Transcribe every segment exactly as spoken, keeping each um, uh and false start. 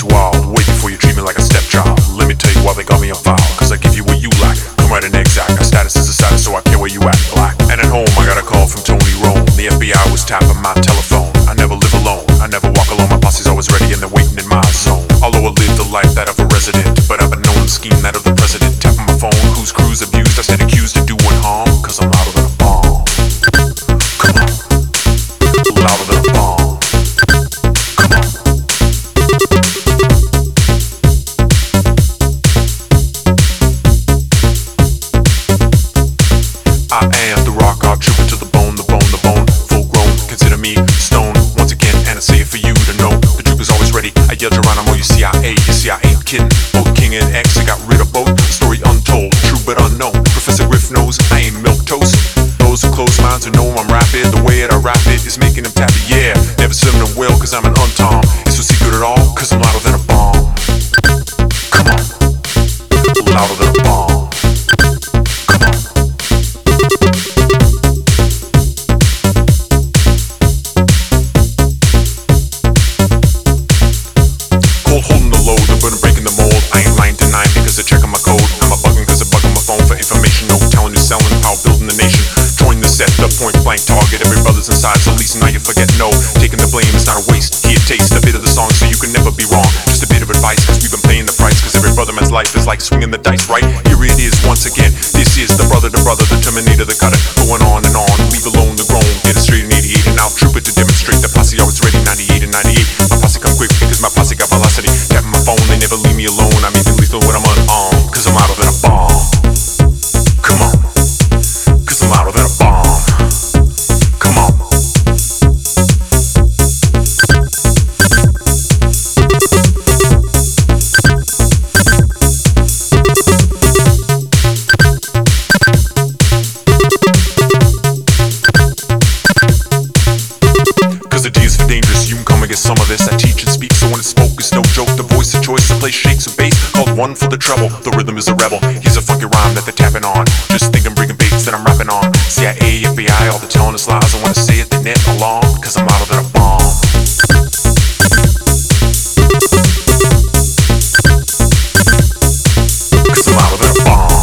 wild, way before you treat me like a stepchild. Let me tell you why they got me on file, cause I give you what you lack. Come right and exact, my status is a status, so I care where you at, black. And at home, I got a call from Tony Rome. The F B I was tapping my telephone. I never live alone, I never walk alone. My posse's always ready and they're waiting in my zone. Although I live the life that of a resident, but I've been known to scheme that of the president. Tapping my phone, whose crew's abused, I stand accused of doing harm, cause I'm louder than a bomb. Come on, louder than a bomb. Come on. I am the rock, I'll trip it to the bone, the bone, the bone, full grown. Consider me stone once again, and I say it for you to know. The truth is always ready. I yell Geronimo, you C I A, you see I ain't kidding. Both King and X, I got rid of both. Story untold, true but unknown. Professor Griff knows I ain't milk toast. Those who close minds who know I'm rapid, the way that I rap it is making them tappy. Yeah, never serving them well, cause I'm an untom. It's no secret at all, cause I'm louder than a bomb. Come on, louder than a bomb. Come on. Holding the load, but I'm breaking the mold. I ain't lying, denying because they're checking my code. I'm a bugging cause they're bugging my phone for information. No telling you selling, power building the nation. Join the set, the point blank target. Every brother's inside, so least now you forget no. Taking the blame is not a waste. Here, taste a bit of the song so you can never be wrong. Just a bit of advice cause we've been paying the price. Cause every brother man's life is like swinging the dice, right? Here it is once again. This is the brother to brother, the Terminator, the cutter. Going on and on, leave alone the grown. Get it straight in eighty-eight and I'll troop it to demonstrate. The posse always ready, ninety-eight and ninety-eight. My posse come quick because my posse got velocity. Tapping my phone, they never leave me alone. I'm even lethal when I'm unarmed, cause I'm louder than a bomb. Come on, cause I'm louder than a bomb. Come on. Cause the D is for dangerous, you can come and get some of this. I teach and speak, so when it's spoke, it's no joke. The voice of choice, the place shakes a bass called one for the treble. The rhythm is a rebel, he's a funky rhyme that they're tapping on. Just think I'm bringing beats that I'm rapping on. C I A, F B I, all the telling us lies. I wanna say it, they net along, cause I'm louder than a bomb. Cause I'm louder than a bomb.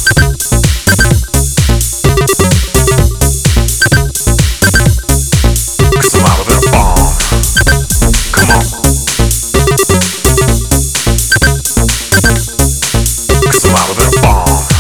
Cause I'm louder than a bomb. Come on. Cause I'm louder than a bomb.